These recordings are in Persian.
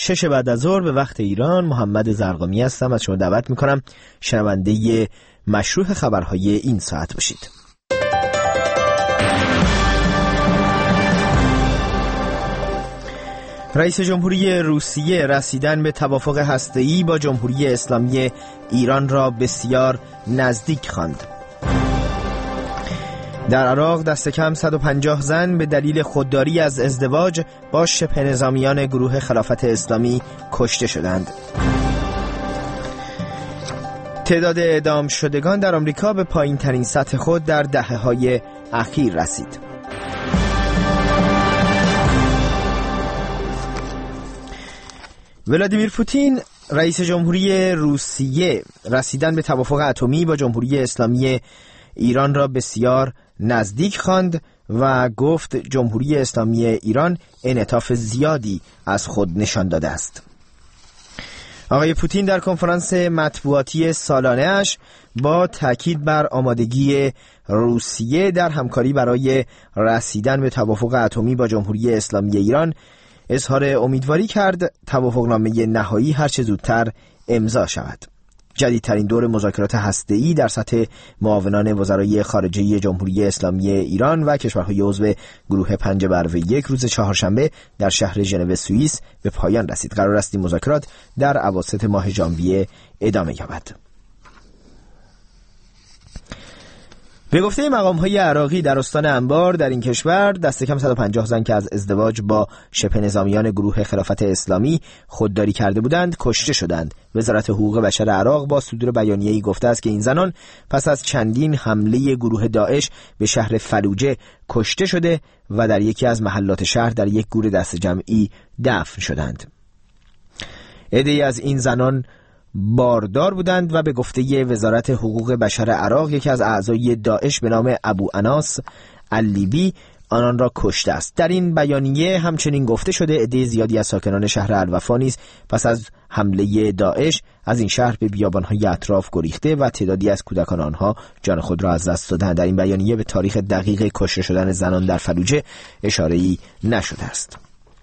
6 بعد از ظهر به وقت ایران. محمد زرقامی هستم. از شما دعوت میکنم شنونده مشروح خبرهای این ساعت باشید. رئیس جمهوری روسیه رسیدن به توافق هسته‌ای با جمهوری اسلامی ایران را بسیار نزدیک خواند. در عراق دست کم 150 زن به دلیل خودداری از ازدواج با شبه نظامیان گروه خلافت اسلامی کشته شدند. تعداد اعدام شدگان در آمریکا به پایین ترین سطح خود در دهه‌های اخیر رسید. ولادیمیر پوتین رئیس جمهوری روسیه رسیدن به توافق اتمی با جمهوری اسلامی ایران را بسیار نزدیک خواند و گفت جمهوری اسلامی ایران انعطاف زیادی از خود نشان داده است. آقای پوتین در کنفرانس مطبوعاتی سالانه اش با تاکید بر آمادگی روسیه در همکاری برای رسیدن به توافق اتمی با جمهوری اسلامی ایران اظهار امیدواری کرد توافقنامه نهایی هرچه زودتر امضا شود. جدیدترین دور مذاکرات هسته‌ای در سطح معاونان وزرای خارجه جمهوری اسلامی ایران و کشورهای عضو گروه 5/1 روز چهارشنبه در شهر ژنو سوئیس به پایان رسید. قرار است این مذاکرات در اواسط ماه ژانویه ادامه یابد. به گفته مقام‌های عراقی در استان انبار در این کشور دست کم 150 زن که از ازدواج با شبه نظامیان گروه خلافت اسلامی خودداری کرده بودند کشته شدند. وزارت حقوق بشر عراق با صدور بیانیه‌ای گفته است که این زنان پس از چندین حمله گروه داعش به شهر فلوجه کشته شده و در یکی از محلات شهر در یک گور دست جمعی دفن شدند. عده‌ای از این زنان باردار بودند و به گفته وزارت حقوق بشر عراق یکی از اعضای داعش به نام ابو اناس اللیبی آنان را کشته است. در این بیانیه همچنین گفته شده عده زیادی از ساکنان شهر الوفا نیز پس از حمله داعش از این شهر به بیابان‌های اطراف گریخته و تعدادی از کودکان آنها جان خود را از دست دادند. در این بیانیه به تاریخ دقیق کشته شدن زنان در فلوجه اشاره‌ای نشده است.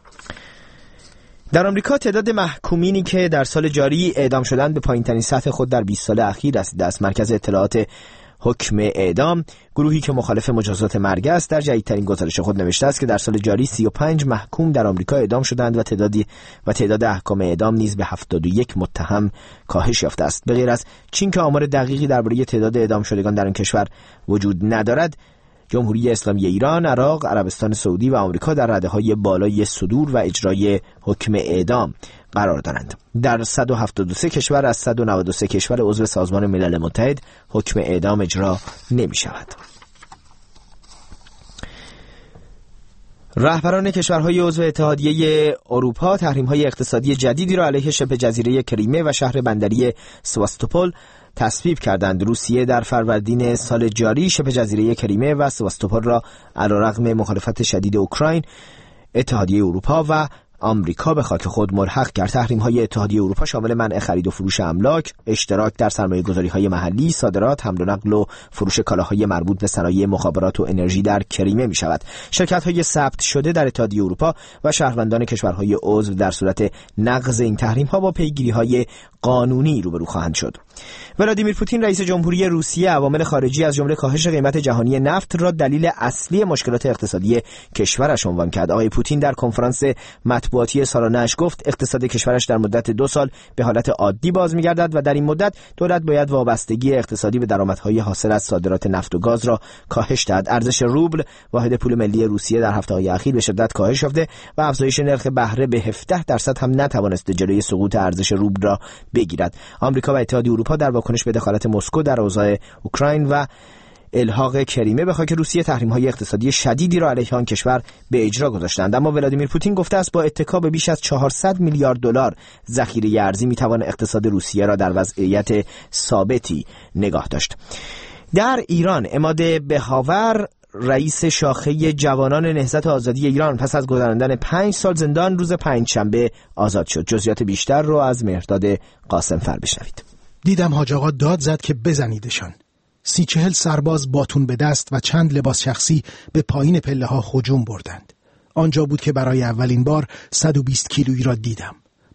در آمریکا تعداد محکومینی که در سال جاری اعدام شدند به پایین‌ترین سطح خود در 20 سال اخیر رسیده است. مرکز اطلاعات حکم اعدام، گروهی که مخالف مجازات مرگ است، در جدیدترین گزارش خود نوشته است که در سال جاری 35 محکوم در آمریکا اعدام شدند و تعداد احکام اعدام نیز به 71 متهم کاهش یافته است. به غیر از چین که آمار دقیقی درباره تعداد اعدام شدگان در این کشور وجود ندارد، جمهوری اسلامی ایران، عراق، عربستان سعودی و آمریکا در رده‌های بالای صدور و اجرای حکم اعدام قرار دارند. در 173 کشور از 193 کشور عضو سازمان ملل متحد حکم اعدام اجرا نمی شود. رهبران کشورهای عضو اتحادیه اروپا تحریم‌های اقتصادی جدیدی را علیه شبه جزیره کریمه و شهر بندری سواستوپول تصویب کردند. روسیه در فروردین سال جاری شبه جزیره کریمه و سواستوپول را علیرغم مخالفت شدید اوکراین، اتحادیه اروپا و آمریکا به خاک خود ملحق کرد. تحریم‌های اتحادیه اروپا شامل منع خرید و فروش املاک، اشتراک در سرمایه‌گذاری‌های محلی، صادرات، حمل و نقل و فروش کالاهای مربوط به صنایع مخابرات و انرژی در کریمه می‌شود. شرکت‌های ثبت شده در اتحادیه اروپا و شهروندان کشورهای عضو در صورت نقض این تحریم‌ها با پیگیری‌های قانونی روبرو خواهند شد. ولادیمیر پوتین رئیس جمهوری روسیه عوامل خارجی از جمله کاهش قیمت جهانی نفت را دلیل اصلی مشکلات اقتصادی کشورش عنوان کرد. آقای پوتین در کنفرانس مطبوعاتی سالانه‌اش گفت اقتصاد کشورش در مدت 2 سال به حالت عادی باز می‌گردد و در این مدت دولت باید وابستگی اقتصادی به درآمدهای حاصل از صادرات نفت و گاز را کاهش دهد. ارزش روبل واحد پول ملی روسیه در هفته‌های اخیر به شدت کاهش یافته و افزایش نرخ بهره به 17% هم نتوانسته جلوی سقوط ارزش روبل را بگیرد. آمریکا و اتحادیه اروپا در واکنش به دخالت مسکو در اوضاع اوکراین و الحاق کریمه به خاک روسیه تحریم‌های اقتصادی شدیدی را علیه آن کشور به اجرا گذاشتند. اما ولادیمیر پوتین گفته است با اتکا به بیش از 400 میلیارد دلار ذخیره ارزی میتوان اقتصاد روسیه را در وضعیت ثابتی نگاه داشت. در ایران عماد بهاور رئیس شاخه جوانان نهضت آزادی ایران پس از گذراندن 5 سال زندان روز پنجشنبه آزاد شد. جزئیات بیشتر رو از مهرداد قاسمفر بشنوید. دیدم حاج آقا داد زد که بزنیدشان. 30-40 سرباز باتون به دست و چند لباس شخصی به پایین پله‌ها هجوم بردند. آنجا بود که برای اولین بار 120 کیلویی را دیدم.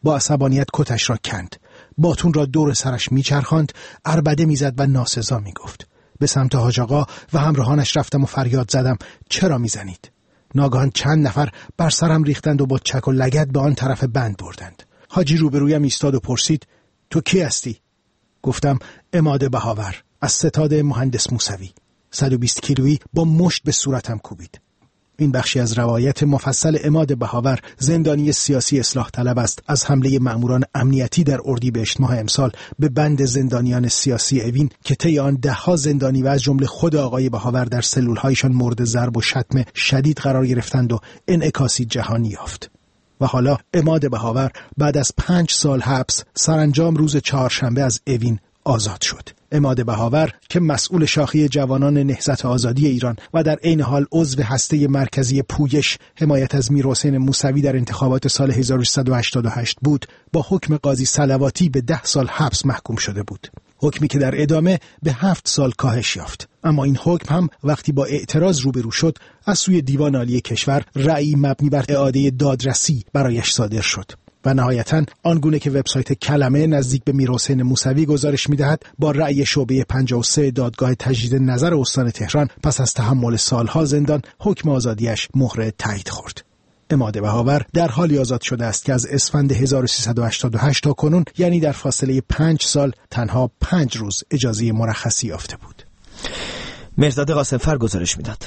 با عصبانیت کتش را کند. باتون را دور سرش میچرخاند، عربده میزد و ناسزا میگفت. به سمت حاج آقا و همراهانش رفتم و فریاد زدم چرا میزنید؟ ناگهان چند نفر بر سرم ریختند و با چک و لگد به آن طرف بند بردند. حاجی روبرویم ایستاد و پرسید تو کی هستی؟ گفتم عماد بهاور از ستاد مهندس موسوی. 120 کیلویی با مشت به صورتم کوبید. این بخشی از روایت مفصل عماد بهاور، زندانی سیاسی اصلاح طلب است، از حمله مأموران امنیتی در اردیبهشت ماه امسال به بند زندانیان سیاسی اوین که طی آن ده‌ها زندانی و از جمله خود آقای بهاور در سلول‌هایشان مورد ضرب و شتم شدید قرار گرفتند و انعکاسی جهانی یافت. و حالا عماد بهاور بعد از 5 سال حبس سرانجام روز چهارشنبه از اوین آزاد شد. عماد بهاور که مسئول شاخه جوانان نهضت آزادی ایران و در عین حال عضو هسته مرکزی پویش حمایت از میرحسین موسوی در انتخابات سال 1388 بود، با حکم قاضی صلواتی به 10 سال حبس محکوم شده بود. حکمی که در ادامه به 7 سال کاهش یافت. اما این حکم هم وقتی با اعتراض روبرو شد، از سوی دیوان عالی کشور رأی مبنی بر اعاده دادرسی برایش صادر شد. و نهایتاً آنگونه که وبسایت کلمه نزدیک به میرحسین موسوی گزارش می‌دهد، با رأی شعبه 53 دادگاه تجدید نظر استان تهران پس از تحمل سالها زندان، حکم آزادیش مهر تایید خورد. عماد بهاور در حالی آزاد شده است که از اسفند 1388 تا کنون، یعنی در فاصله 5 سال، تنها 5 روز اجازه مرخصی یافته بود. مرزاد قاسمفر گزارش می‌داد.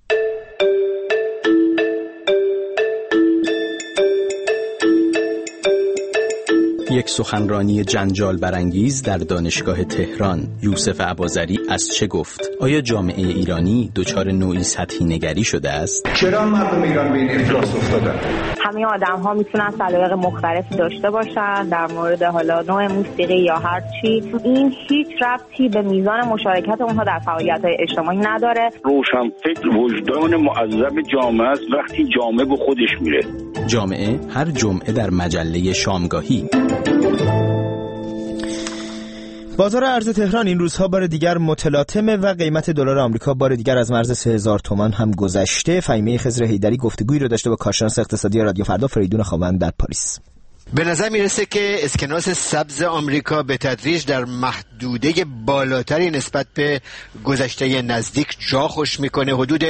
یک سخنرانی جنجال برانگیز در دانشگاه تهران. یوسف اباظری از چه گفت؟ آیا جامعه ایرانی دچار نوعی سطحی نگری شده است؟ چرا مردم ایران به این افلاس افتادن؟ همه آدم‌ها میتونن سلیقه مختلفی داشته باشن در مورد حالا نوع موسیقی یا هر چی. این هیچ ربطی به میزان مشارکت اونها در فعالیت‌های اجتماعی نداره. روشنفکر وجدان معذب جامعه است وقتی جامعه به خودش میره. جامعه هر جمعه در مجله شامگاهی. بازار ارز تهران این روزها بار دیگر متلاطمه و قیمت دلار آمریکا بار دیگر از مرز 3000 تومان هم گذشته. فهیمه خضر حیدری گفتگویی رو داشته با کارشناس اقتصادی رادیو فردا فریدون خاوند در پاریس. به نظر میرسه که اسکناس سبز آمریکا به تدریج در محدوده بالاتری نسبت به گذشته نزدیک جا خوش میکنه، حدود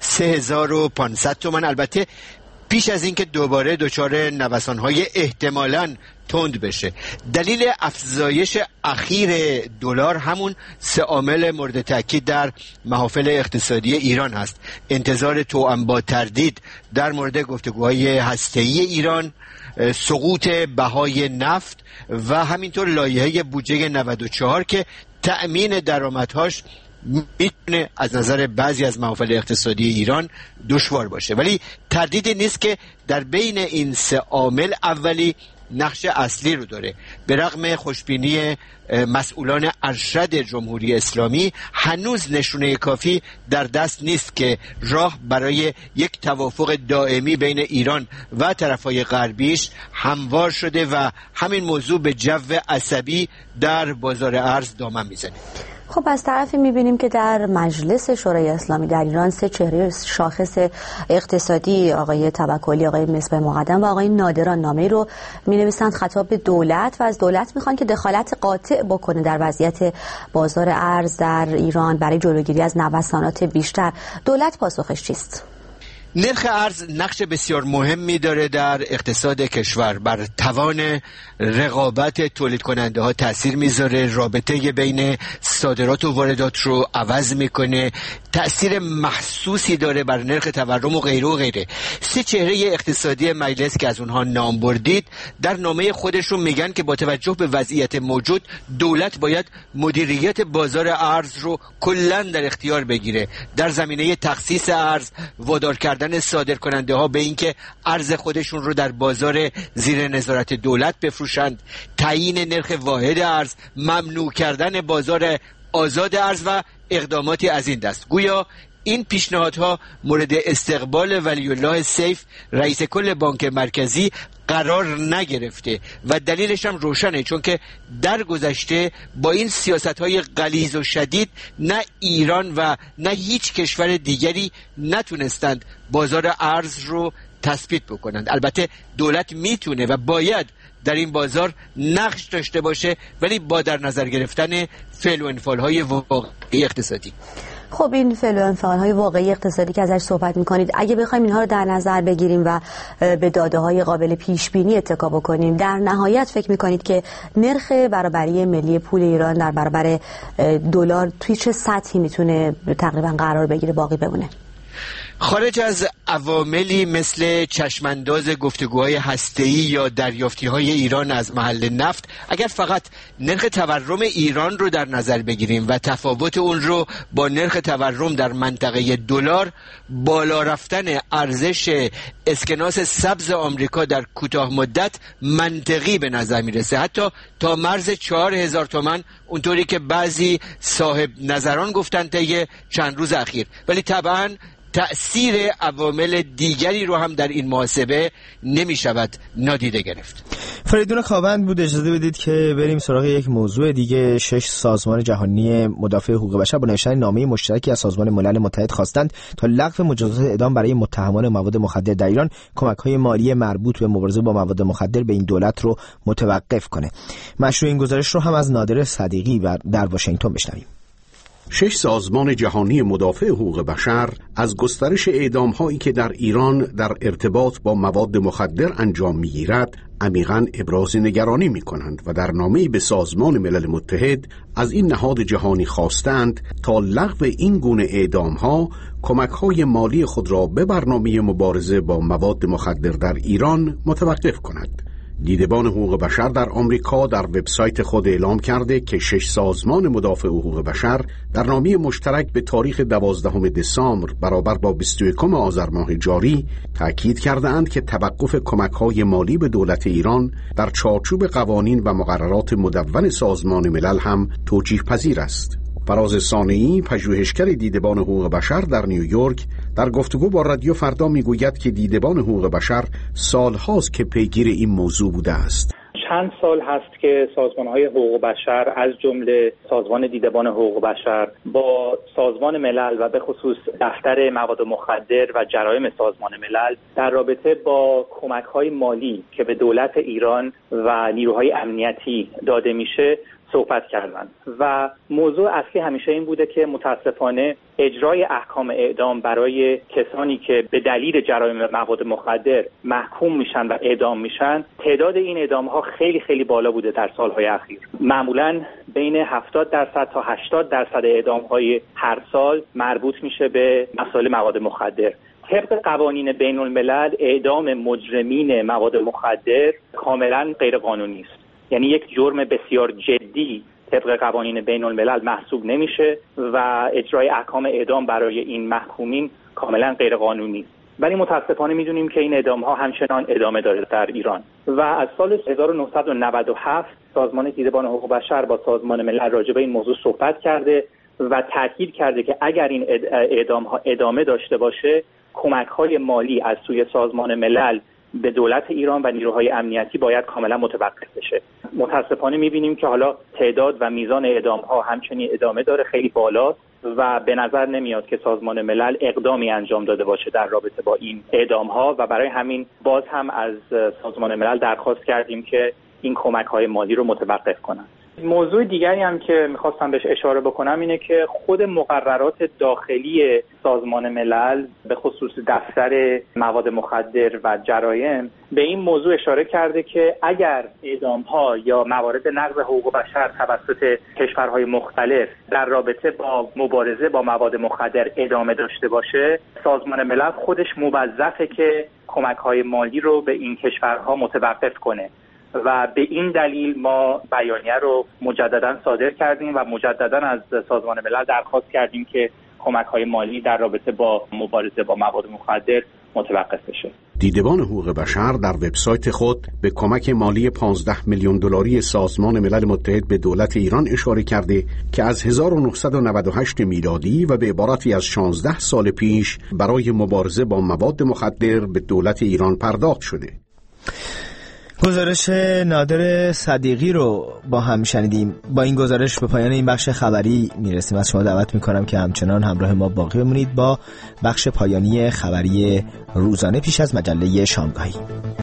3500 تومان. البته پیش از اینکه دوباره دچار نوسان‌های احتمالاً تند بشه. دلیل افزایش اخیر دلار همون 3 عامل مورد تاکید در محافل اقتصادی ایران هست. انتظار توأم با تردید در مورد گفتگوهای هسته‌ای ایران، سقوط بهای نفت و همینطور لایحه بودجه 94 که تأمین درآمدهاش میتونه از نظر بعضی از محافل اقتصادی ایران دشوار باشه. ولی تردیدی نیست که در بین این 3 عامل اولی نقش اصلی رو داره. به رغم خوشبینی مسئولان ارشد جمهوری اسلامی، هنوز نشونه کافی در دست نیست که راه برای یک توافق دائمی بین ایران و طرفهای غربیش هموار شده و همین موضوع به جو عصبی در بازار ارز دامن میزنه. خب از طرفی میبینیم که در مجلس شورای اسلامی در ایران 3 چهره شاخص اقتصادی، آقای توکلی، آقای مصباح مقدم و آقای نادران، نامه‌ای رو مینویسند خطاب به دولت و از دولت میخوان که دخالت قاطع بکنه در وضعیت بازار ارز در ایران برای جلوگیری از نوسانات بیشتر. دولت پاسخش چیست؟ نرخ ارز نقش بسیار مهمی داره در اقتصاد کشور. بر توان رقابت تولید کننده ها تأثیر میذاره، رابطه بین صادرات و واردات رو عوض میکنه، تأثیر محسوسی داره بر نرخ تورم و غیره و غیره. 3 چهره اقتصادی مجلس که از اونها نام بردید در نامه خودشون میگن که با توجه به وضعیت موجود دولت باید مدیریت بازار ارز رو کلاً در اختیار بگیره، در زمینه تخصیص ارز، وادار کردن صادر کننده ها به اینکه ارز خودشون رو در بازار زیر نظارت دولت بفروشند، تعیین نرخ واحد ارز، ممنوع کردن بازار آزاد ارز و اقداماتی از این دست. گویا این پیشنهادها مورد استقبال ولی الله سیف رئیس کل بانک مرکزی قرار نگرفته و دلیلش هم روشنه، چون که در گذشته با این سیاست‌های غلیظ و شدید نه ایران و نه هیچ کشور دیگری نتونستند بازار ارز رو تثبیت بکنند. البته دولت میتونه و باید در این بازار نقش داشته باشه، ولی با در نظر گرفتن فعل و انفعال‌های واقعی اقتصادی. خب این فعل و انفعال‌های واقعی اقتصادی که ازش صحبت می‌کنید، اگه بخوایم اینها رو در نظر بگیریم و به داده‌های قابل پیش بینی اتکا بکنیم، در نهایت فکر می‌کنید که نرخ برابری ملی پول ایران در برابر دلار توی چه سطحی میتونه تقریبا قرار بگیره باقی بمونه؟ خارج از عواملی مثل چشمانداز گفتگوهای هسته‌ای یا دریافتی‌های ایران از محل نفت، اگر فقط نرخ تورم ایران رو در نظر بگیریم و تفاوت اون رو با نرخ تورم در منطقه دلار، بالا رفتن ارزش اسکناس سبز آمریکا در کوتاه مدت منطقی به نظر میرسه، حتی تا مرز 4000 تومان، اونطوری که بعضی صاحب نظران گفتن طی چند روز اخیر. ولی طبعاً تأثیر عوامل دیگری رو هم در این محاسبه نمی شود نادیده گرفت. فریدون خاوند بود. اجازه بدید که بریم سراغ یک موضوع دیگه. 6 سازمان جهانی مدافع حقوق بشر با نوشتن نامه مشترکی از سازمان ملل متحد خواستند تا لغو مجازات اعدام برای متهمان مواد مخدر در ایران، کمک‌های مالی مربوط به مبارزه با مواد مخدر به این دولت رو متوقف کنه. مشروع این گزارش رو هم از نادر صدیقی در واشنگتن بشنویم. 6 سازمان جهانی مدافع حقوق بشر از گسترش اعدام‌هایی که در ایران در ارتباط با مواد مخدر انجام می‌گیرد عمیقاً ابراز نگرانی می‌کنند و در نامه‌ای به سازمان ملل متحد از این نهاد جهانی خواستند تا لغو این گونه اعدام‌ها کمک‌های مالی خود را به برنامه مبارزه با مواد مخدر در ایران متوقف کند. دیدبان حقوق بشر در آمریکا در وبسایت خود اعلام کرده که 6 سازمان مدافع حقوق بشر در نامه مشترک به تاریخ 12 دسامبر برابر با 21 آذر ماه جاری تأکید کرده‌اند که توقف کمک‌های مالی به دولت ایران در چارچوب قوانین و مقررات مدون سازمان ملل هم توجیه پذیر است. فراز صانعی، پژوهشگر دیدبان حقوق بشر در نیویورک، در گفتگو با رادیو فردا میگوید که دیدبان حقوق بشر سالهاست که پیگیر این موضوع بوده است. چند سال هست که سازمان‌های حقوق بشر از جمله سازمان دیدبان حقوق بشر با سازمان ملل و به خصوص دفتر مواد مخدر و جرایم سازمان ملل در رابطه با کمک‌های مالی که به دولت ایران و نیروهای امنیتی داده میشه صحبت کردن و موضوع اصلی همیشه این بوده که متاسفانه اجرای احکام اعدام برای کسانی که به دلیل جرایم مواد مخدر محکوم میشن و اعدام میشن، تعداد این اعدام ها خیلی خیلی بالا بوده در سالهای اخیر. معمولاً بین 70% تا 80% اعدام های هر سال مربوط میشه به مسائل مواد مخدر. طبق قوانین بین الملل اعدام مجرمین مواد مخدر کاملا غیر قانونی است. یعنی یک جرم بسیار جدی طبق قوانین بین الملل محسوب نمیشه و اجرای احکام اعدام برای این محکومین کاملا غیر قانونی است. ولی متاسفانه میدونیم که این اعدام ها همچنان ادامه داره در ایران و از سال 1997 سازمان دیدبان حقوق بشر با سازمان ملل راجع به این موضوع صحبت کرده و تاکید کرده که اگر این اعدام ها ادامه داشته باشه، کمک های مالی از سوی سازمان ملل به دولت ایران و نیروهای امنیتی باید کاملا متوقف بشه. متاسفانه میبینیم که حالا تعداد و میزان اعدام ها همچنین ادامه داره، خیلی بالا و به نظر نمیاد که سازمان ملل اقدامی انجام داده باشه در رابطه با این اعدام ها و برای همین باز هم از سازمان ملل درخواست کردیم که این کمک های مالی رو متوقف کنند. موضوع دیگری هم که میخواستم بهش اشاره بکنم اینه که خود مقررات داخلی سازمان ملل به خصوص دفتر مواد مخدر و جرایم به این موضوع اشاره کرده که اگر اعدام‌ها یا موارد نقض حقوق بشر توسط کشورهای مختلف در رابطه با مبارزه با مواد مخدر ادامه داشته باشه، سازمان ملل خودش موظفه که کمک‌های مالی رو به این کشورها متوقف کنه و به این دلیل ما بیانیه رو مجددا صادر کردیم و مجددا از سازمان ملل درخواست کردیم که کمک‌های مالی در رابطه با مبارزه با مواد مخدر متوقف بشه. دیدبان حقوق بشر در وبسایت خود به کمک مالی 15 میلیون دلاری سازمان ملل متحد به دولت ایران اشاره کرده که از 1998 میلادی و به عبارتی از 16 سال پیش برای مبارزه با مواد مخدر به دولت ایران پرداخت شده. گزارش نادر صدیقی رو با هم شنیدیم. با این گزارش به پایان این بخش خبری میرسیم. از شما دعوت میکنم که همچنان همراه ما باقی بمونید با بخش پایانی خبری روزانه پیش از مجله شامگاهی.